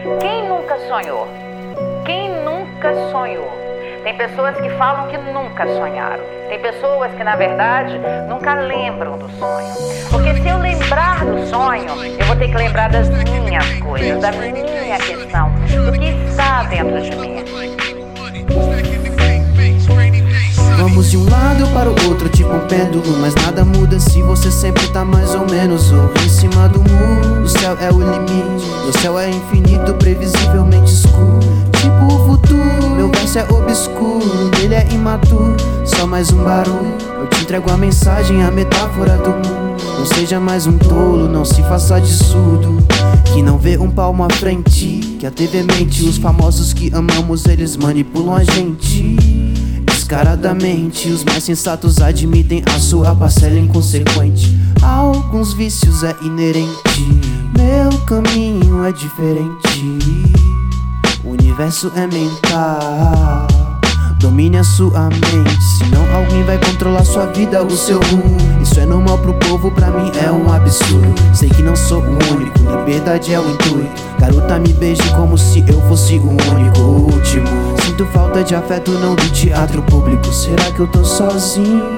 Quem nunca sonhou? Quem nunca sonhou? Tem pessoas que falam que nunca sonharam. Tem pessoas que, na verdade, nunca lembram do sonho. Porque se eu lembrar do sonho, eu vou ter que lembrar das minhas coisas, da minha questão, do que está dentro de mim. Vamos de um lado para o outro, tipo um pêndulo, mas nada muda se você sempre tá mais ou menos ou em cima do muro. O céu é o limite, o céu é infinito, previsivelmente escuro, tipo o futuro. Meu verso é obscuro, ele é imaturo, só mais um barulho. Eu te entrego a mensagem, a metáfora do mundo. Não seja mais um tolo, não se faça de surdo, que não vê um palmo à frente, que a TV mente. Os famosos que amamos, eles manipulam a gente descaradamente. Os mais sensatos admitem a sua parcela inconsequente. Alguns vícios é inerente, meu caminho é diferente. O universo é mental, domine a sua mente, senão alguém vai controlar sua vida, o seu rumo. Isso é normal pro povo, pra mim é um absurdo. Sei que não sou o único, liberdade é o intuito. Garota, me beije como se eu fosse o único, o último. Sinto falta de afeto, não do teatro público. Será que eu tô sozinho?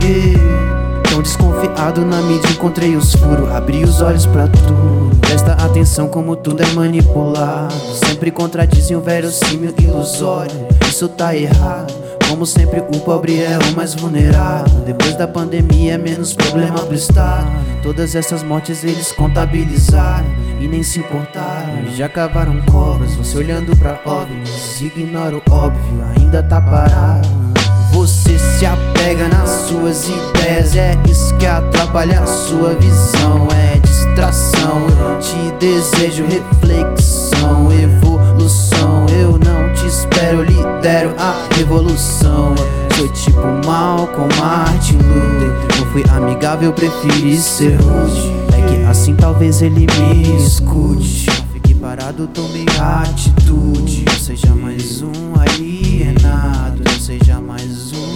Tão desconfiado na mídia, encontrei os furos, abri os olhos pra tudo. Presta atenção como tudo é manipulado, sempre contradizem o verossímil ilusório. Isso tá errado, como sempre o pobre é o mais vulnerável. Depois da pandemia é menos problema pro Estado. Todas essas mortes eles contabilizaram e nem se importaram. Eles já cavaram covas, você olhando pra OVNIs, ignora o óbvio, ainda tá parado. Você se apega nas suas ideias, é isso que atrapalha a sua visão. É distração, eu te desejo reflexão, evolução. Eu não te espero, eu lidero a revolução. Sou tipo Malcolm, Martin Luther. Não fui amigável, preferi ser rude. É que assim talvez ele me escute. Não fique parado, tome atitude. Não seja mais um alienado, não seja mais um.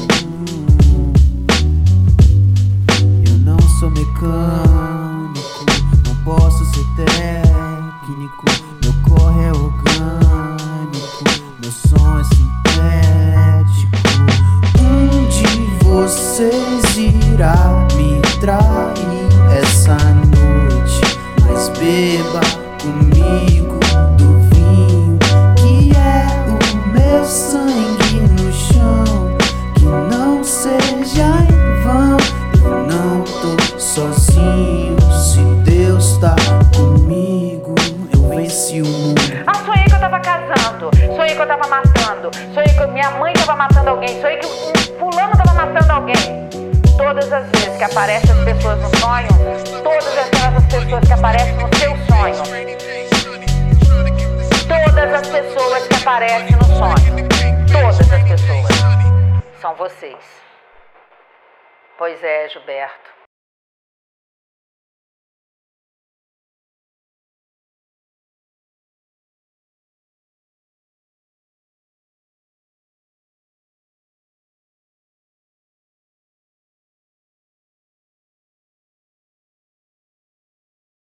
Eu não sou mecânico, não posso ser técnico. Meu corre é orgânico, meu som é sintético. Um de vocês irá me trair essa noite, mas beba comigo do vinho que é o meu sangue no chão. Que não seja em vão, eu não tô sozinho. Se Deus tá comigo, eu venci o mundo. Ah, sonhei que eu tava casando, sonhei que eu tava matando, sonhei que minha mãe tava matando alguém, sonhei que um fulano tava matando alguém. Todas as vezes que aparecem as pessoas no sonho, todas aquelas pessoas que aparecem no seu sonho, todas as pessoas que aparecem no sonho, todas as pessoas são vocês. Pois é, Gilberto.